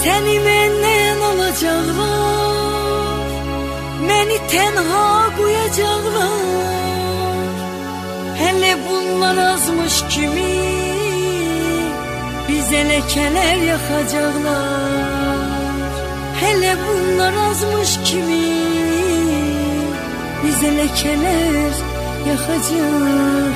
Seni məndən alacaqlar, məni tənha qoyacaqlar. Hələ bunlar azmış kimi bizə ləkələr yaxacaqlar. Hələ bunlar azmış kimi bizə ləkələr yaxacaqlar.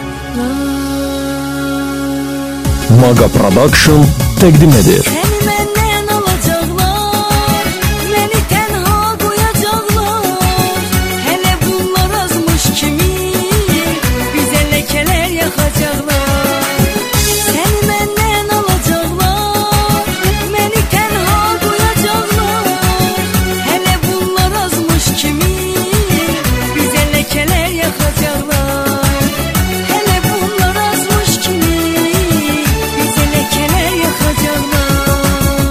Maga Production təqdim edir. Səni məndən alacaqlar, məni tənha qoyacaqlar. Hələ bunlar azmış kimi bizə ləkələr yaxacaqlar. Səni məndən alacaqlar, məni tənha qoyacaqlar. Hələ bunlar azmış kimi bizə ləkələr yaxacaqlar. Hələ bunlar azmış kimi bizə ləkələr yaxacaqlar.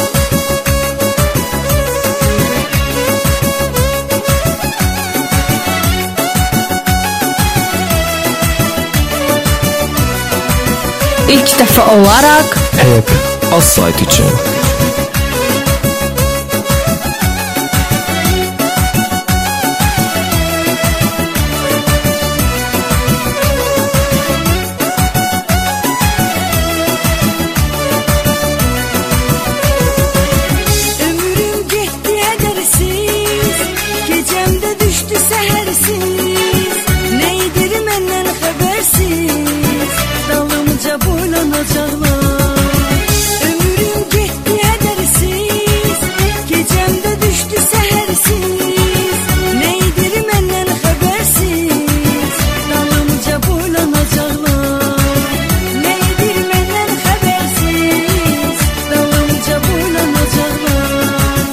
İlk dəfə olaraq Hep az sayt için. Ömrüm getdi hədərsiz, gecəmdə düşdü səhərsiz. Nə edir məndən xəbərsiz, dalımca boylanacaqlar. Ömrüm getdi hədərsiz, gecəmdə düşdü səhərsiz. Nə edir məndən xəbərsiz, dalımca boylanacaqlar. Nə edir məndən xəbərsiz, dalımca boylanacaqlar.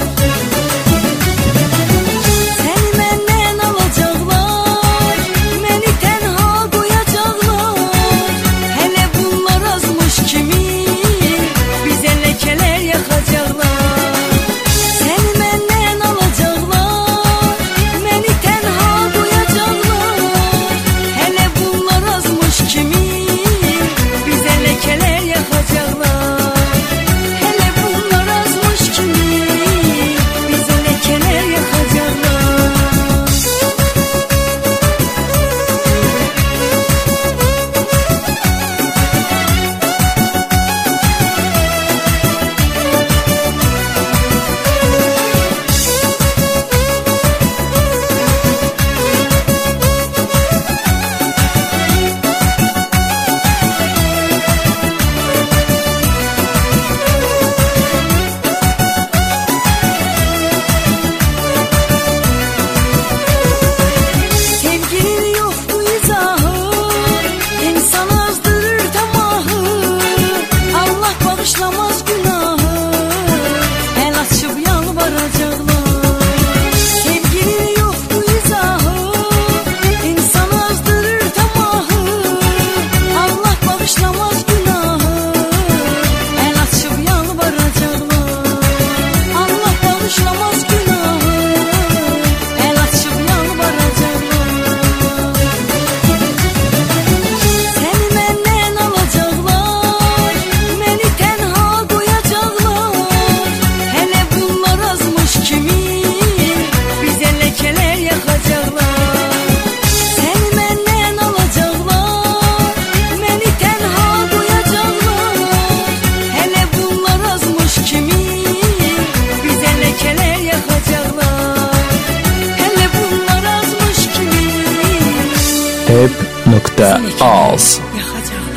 Səni məndən alacaqlar, məni tənha qoyacaqlar. Hələ bunlar azmış kimi bizə ləkələr yaxacaqlar. Səni məndən alacaqlar, məni tənha qoyacaqlar. Hələ bunlar azmış kimi bizə ləkələr yaxacaqlar. Hələ bunlar azmış kimi bizə ləkələr yaxacaqlar. Sevginin yoxdur izahı, insan azdırır tamahı. Allah bağışlamaz günahı, el açıb yalvaracaqlar. Sevginin yoxdur izahı, insan azdırır tamahı. Allah bağışlamaz günahı, el açıb yalvaracaqlar. Allah bağışlamaz günahı, el açıb yalvaracaqlar. Səni məndən alacaqlar, məni tənha qoyacaqlar. Hələ bunlar azmış kimi bizə ləkələr yaxacaqlar. Səni məndən alacaqlar, məni tənha qoyacaqlar. Hələ bunlar azmış kimi bizə ləkələr yaxacaqlar. Hələ bunlar azmış kimi Hep.az yaxacaqlar.